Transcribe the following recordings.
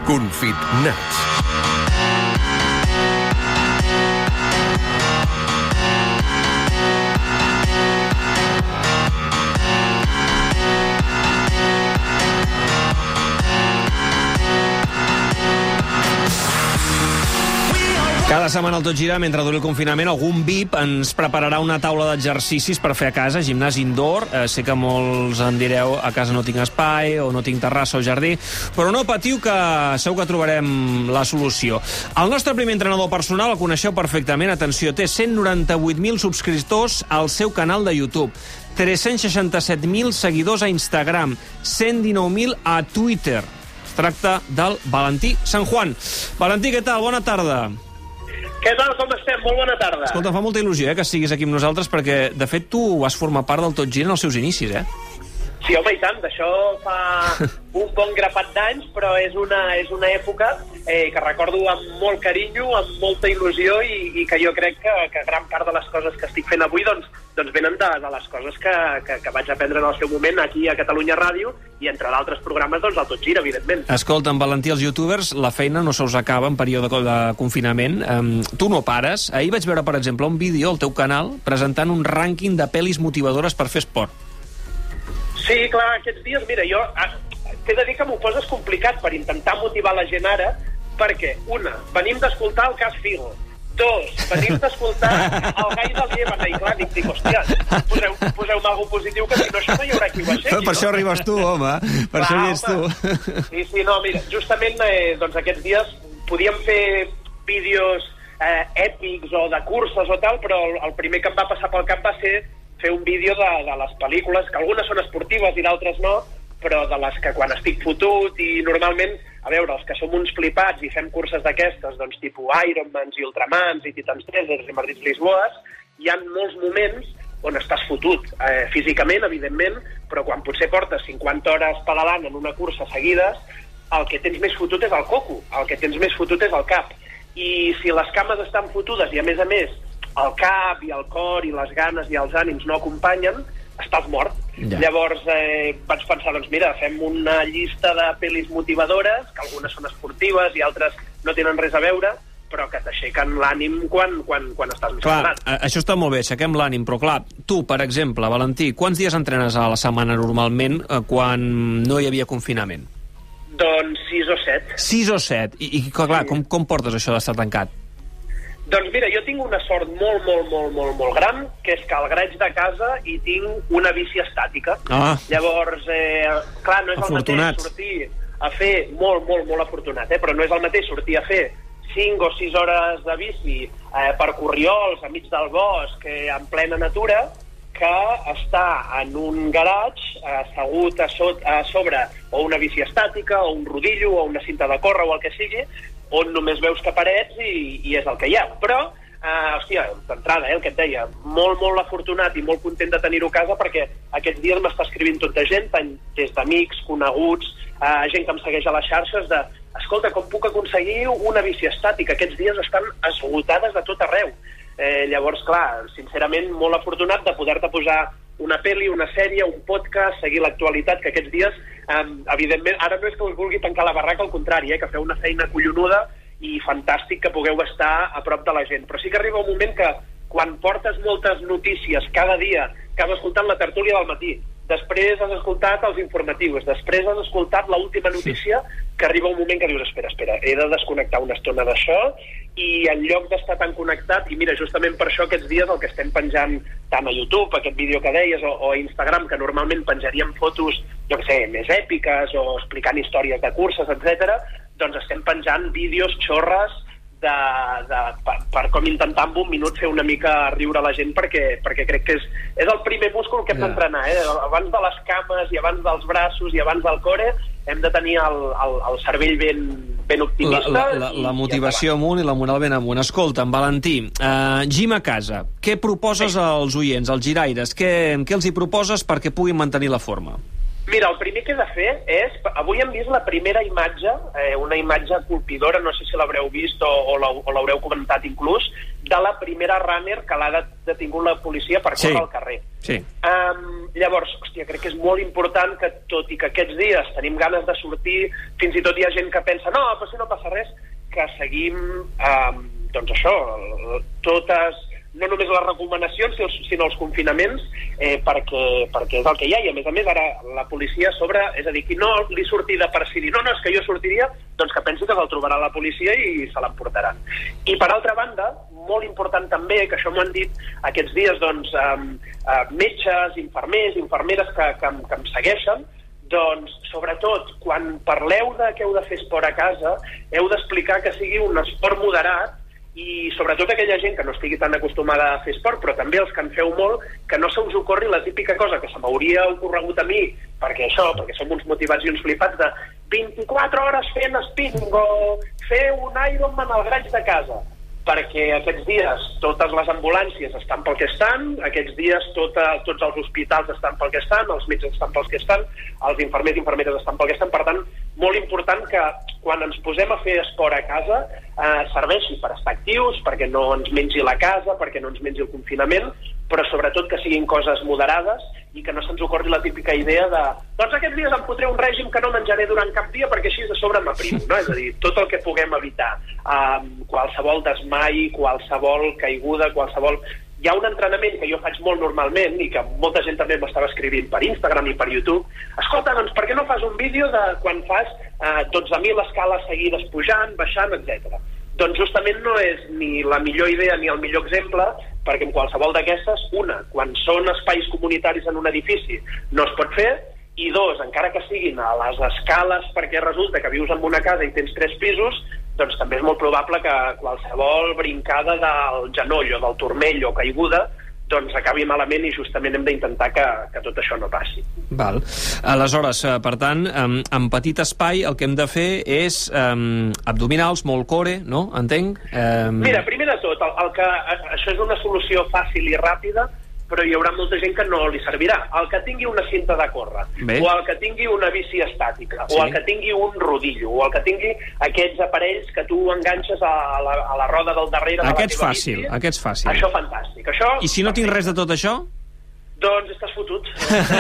Confinats. Cada setmana al Tot Gira, mentre duri el confinament, algun VIP ens prepararà una taula d'exercicis per fer a casa, gimnàs indoor. Sé que molts en direu, a casa no tinc espai, o no tinc terrassa o jardí, però no patiu, que segur que trobarem la solució. El nostre primer entrenador personal el coneixeu perfectament. Atenció, té 198.000 subscriptors al seu canal de YouTube, 367.000 seguidors a Instagram, 119.000 a Twitter. Es tracta del Valentí San Juan. Valentí, què tal? Bona tarda. Què tal, com estem? Molt bona tarda. Escolta, fa molta il·lusió que estiguis aquí amb nosaltres, perquè, de fet, tu vas formar part del Tot Gira en els seus inicis, eh? Sí, home, i tant. D'això fa un bon grapat d'anys, però és una època que recordo amb molt carinyo, amb molta il·lusió, i que jo crec que gran part de les coses que estic fent avui doncs venen de les coses que vaig aprendre en el seu moment aquí a Catalunya Ràdio, i entre d'altres programes, doncs, el Tot Gira, evidentment. Escolta, en Valentí, els youtubers, la feina no se us acaba en període de confinament. Tu no pares. Ahir vaig veure, per exemple, un vídeo al teu canal presentant un rànquing de pel·lis motivadores per fer esport. Sí, clar, aquests dies, mira, jo t'he de dir que m'ho poses complicat per intentar motivar la gent ara, perquè, una, venim d'escoltar el cas Figo. Dos, venim d'escoltar el gai del Llémena, i clar, dic, hòstia, poseu-me alguna positiu, que si no això no hi haurà qui ho aixequi. Per això arribes tu, home, per això hi ets tu. Sí, no, mira, justament doncs aquests dies podíem fer vídeos èpics o de curses o tal, però el primer que em va passar pel cap va ser fer un vídeo de les pel·lícules, que algunes són esportives i d'altres no, però de les que quan estic fotut, i normalment, a veure, els que som uns flipats i fem curses d'aquestes, doncs tipus Ironmans i Ultramans i Titans Desert i Madrid Lisboas, hi ha molts moments on estàs fotut, físicament, evidentment, però quan potser portes 50 hores pedalant en una cursa seguides, el que tens més fotut és el coco, el que tens més fotut és el cap. I si les cames estan fotudes i, a més, el cap i el cor i les ganes i els ànims no acompanyen, estàs mort. Ja. Llavors vaig pensar, doncs mira, fem una llista de pel·lis motivadores, que algunes són esportives i altres no tenen res a veure, però que t'aixequen l'ànim quan estàs més cansat. Això està molt bé, aixequem l'ànim, però clar, tu, per exemple, Valentí, quants dies entrenes a la setmana normalment quan no hi havia confinament? Doncs 6 o 7. 6 o 7. I clar, com portes això d'estar tancat? Doncs mira, jo tinc una sort molt gran, que és que al garatge de casa hi tinc una bici estàtica. Llavors, clar, no és el mateix sortir a fer, molt afortunat, però no és el mateix sortir a fer 5 o 6 hores de bici per corriols, enmig del bosc, en plena natura, que estar en un garatge assegut a sobre o una bici estàtica, o un rodillo, o una cinta de córrer, o el que sigui, on només veus que parets i és el que hi ha. Però, hòstia, d'entrada, el que et deia, molt afortunat i molt content de tenir-ho a casa, perquè aquests dies m'està escrivint tota gent, des d'amics, coneguts, gent que em segueix a les xarxes, escolta, com puc aconseguir una bici estàtica? Aquests dies estan esgotades a tot arreu. Llavors, clar, sincerament, molt afortunat de poder-te posar una pel·li, una sèrie, un podcast, seguir l'actualitat, que aquests dies, evidentment, ara no és que us vulgui tancar la barraca, al contrari, que feu una feina collonuda i fantàstic que pugueu estar a prop de la gent. Però sí que arriba un moment que, quan portes moltes notícies cada dia, que has escoltat la tertúlia del matí, després has escoltat els informatius, després has escoltat l'última notícia, que arriba un moment que dius, espera, he de desconnectar una estona d'això, i en lloc d'estar tan connectat, i mira, justament per això aquests dies el que estem penjant tant a YouTube, aquest vídeo que deies, o a Instagram, que normalment penjaríem fotos, jo què sé, més èpiques, o explicant històries de curses, etc., doncs estem penjant vídeos xorres per com intentar en un minut fer una mica riure la gent, perquè crec que és el primer múscul que hem d'entrenar, abans de les cames i abans dels braços i abans del core hem de tenir el cervell ben optimista. La motivació amunt i la moral ben amunt. Escolta, en Valentí, gym a casa, què proposes als oients, als giraires? Què els hi proposes perquè puguin mantenir la forma? Mira, el primer que he de fer és... Avui hem vist la primera imatge, una imatge colpidora, no sé si l'haureu vist o l'haureu comentat inclús, de la primera runner que l'ha detingut la policia per córrer al carrer. Sí. Llavors, hòstia, crec que és molt important que, tot i que aquests dies tenim ganes de sortir, fins i tot hi ha gent que pensa no, però si no passa res, que seguim, doncs això, totes... no només les recomanacions, sinó els confinaments, perquè és el que hi ha, i a més, ara la policia a sobre, és a dir, qui no li surti de per si dir, no, és que jo sortiria, doncs que pensi que se'l trobarà la policia i se l'emportaran. I per altra banda, molt important també, que això m'ho han dit aquests dies, doncs, metges, infermers, infermeres que em segueixen, doncs, sobretot, quan parleu que heu de fer esport a casa, heu d'explicar que sigui un esport moderat, i sobretot aquella gent que no estigui tan acostumada a fer esport, però també els que en feu molt, que no se us ocorri la típica cosa que se m'hauria ocorregut a mi, perquè som uns motivats i uns flipats de 24 hores fent spinning o fer un Ironman al graig de casa, perquè aquests dies totes les ambulàncies estan pel que estan, aquests dies tots els hospitals estan pel que estan, els metges estan pels que estan, els infermers i infermeres estan pel que estan, per tant, molt important que quan ens posem a fer esport a casa serveixi per estar actius, perquè no ens mengi la casa, perquè no ens mengi el confinament, però sobretot que siguin coses moderades i que no se'ns ocorri la típica idea de doncs aquests dies em fotré un règim que no menjaré durant cap dia perquè així de sobre m'aprimo, no? És a dir, tot el que puguem evitar, qualsevol desmai, qualsevol caiguda, qualsevol... Hi ha un entrenament que jo faig molt normalment i que molta gent també m'estava escrivint per Instagram i per YouTube. Escolta, doncs per què no fas un vídeo de quan fas 12.000 escales seguides pujant, baixant, etc. Doncs justament no és ni la millor idea ni el millor exemple, perquè en qualsevol d'aquestes, una, quan són espais comunitaris en un edifici no es pot fer, i dos, encara que siguin a les escales perquè resulta que vius en una casa i tens 3 pisos, doncs també és molt probable que qualsevol brincada del genoll o del turmell o caiguda doncs acabi malament i justament hem d'intentar que tot això no passi. Val. Aleshores, per tant, en petit espai el que hem de fer és abdominals, molt core, no? Entenc? Mira, primer de tot, això és una solució fàcil i ràpida, però hi haurà molta gent que no li servirà. El que tingui una cinta de córrer, o el que tingui una bici estàtica, o el que tingui un rodillo, o el que tingui aquests aparells que tu enganxes a la roda del darrere de la teva bici. Aquests fàcil. Això fantàstic. I si no tinc res de tot això? Doncs estàs fotut.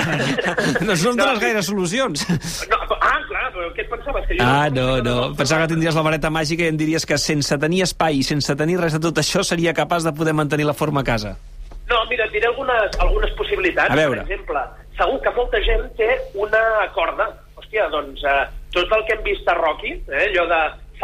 No són dones gaire solucions. Clar, però què et pensaves? No. Pensava que tindries la vareta màgica i em diries que sense tenir espai i sense tenir res de tot això seria capaç de poder mantenir la forma a casa. No, mira, et diré algunes possibilitats. A veure. Per exemple, segur que molta gent té una corda. Hòstia, doncs tot el que hem vist a Rocky, allò de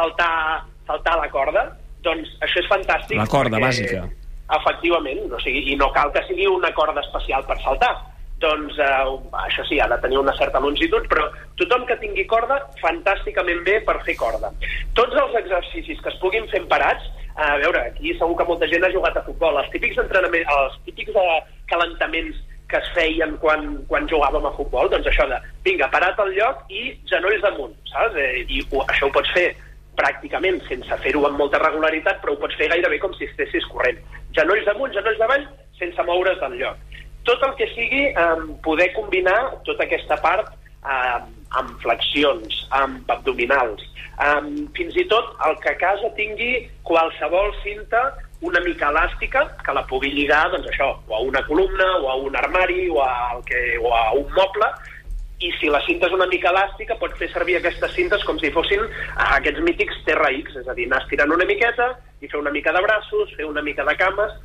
saltar la corda, doncs això és fantàstic. La corda bàsica. Efectivament, i no cal que sigui una corda especial per saltar. Doncs això sí, ha de tenir una certa longitud, però tothom que tingui corda, fantàsticament bé per fer corda. Tots els exercicis que es puguin fer parats, a veure, aquí segur que molta gent ha jugat a futbol, els típics entrenaments, els típics calentaments que es feien quan jugàvem a futbol, doncs això de, vinga, parat al lloc i genolls amunt, saps? I això ho pots fer pràcticament sense fer-ho amb molta regularitat, però ho pots fer gairebé com si estessis corrent. Genolls amunt, genolls avall, sense moure's del lloc. Tot el que sigui poder combinar tota aquesta part amb flexions, amb abdominals, fins i tot el que a casa tingui qualsevol cinta una mica elàstica que la pugui lligar, doncs això, o a una columna, o a un armari, o a un moble, i si la cinta és una mica elàstica pots fer servir aquestes cintes com si fossin aquests mítics TRX, és a dir, anar estirant una miqueta i fer una mica de braços, fer una mica de cames,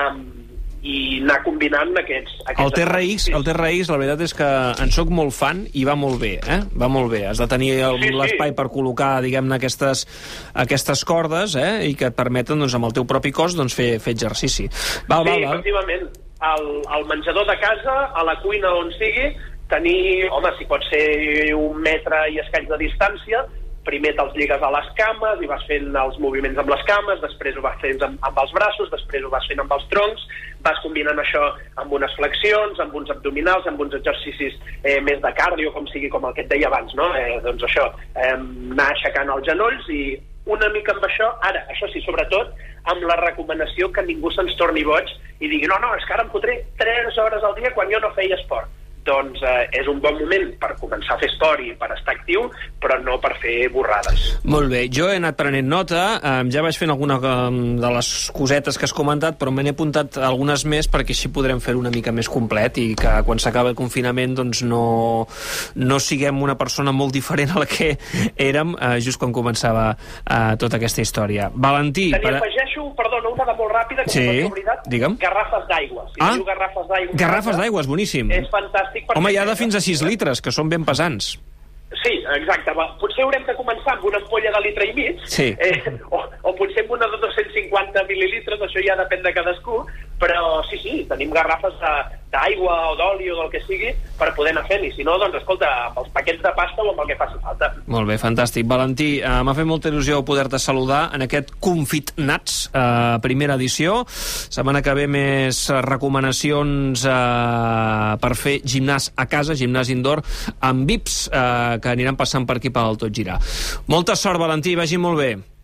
i anar combinant aquests el TRX, la veritat és que en soc molt fan i va molt bé, va molt bé. Has de tenir l'espai per col·locar, diguem-ne, aquestes cordes, i que et permeten, doncs, amb el teu propi cos, doncs, fer exercici. Val. Efectivament. Al menjador de casa, a la cuina on sigui, tenir, home, si pot ser 1 metre i escaig de distància, primer te'ls lligues a les cames i vas fent els moviments amb les cames, després ho vas fent amb els braços, després ho vas fent amb els troncs, vas combinant això amb unes flexions, amb uns abdominals, amb uns exercicis més de cardio, com sigui, com el que et deia abans, no? Doncs això, anar aixecant els genolls i una mica amb això, ara, això sí, sobretot, amb la recomanació que ningú se'ns torni boig i digui, no, és que ara em fotré 3 hores al dia quan jo no feia esport. doncs és un bon moment per començar a fer història, per estar actiu, però no per fer borrades. Molt bé, jo he anat prenent nota, ja vaig fent alguna de les cosetes que has comentat, però me n'he apuntat algunes més perquè així podrem fer-ho una mica més complet i que quan s'acaba el confinament doncs no siguem una persona molt diferent a la que érem just quan començava tota aquesta història. Valentí... Afegeixo, perdona, una de molt ràpida, que sí, digue'm. Garrafes d'aigua. Si diu garrafes d'aigua... Garrafes d'aigua, és boníssim. És fantàstic. Home, hi ha de fins a 6 litres, que són ben pesants. Sí, exacte. Potser haurem de començar amb una ampolla de litre i mig, sí. O potser amb una de 250 mil·lilitres, això ja depèn de cadascú, però sí, tenim garrafes d'aigua o d'oli o del que sigui per poder anar fent, i si no, doncs escolta, amb els paquets de pasta o amb el que faci falta. Molt bé, fantàstic. Valentí, m'ha fet molta il·lusió poder-te saludar en aquest Confitnats, primera edició. Setmana que ve més recomanacions per fer gimnàs a casa, gimnàs indoor, amb VIPs que aniran passant per aquí pel Tot Gira. Molta sort, Valentí, vagi molt bé.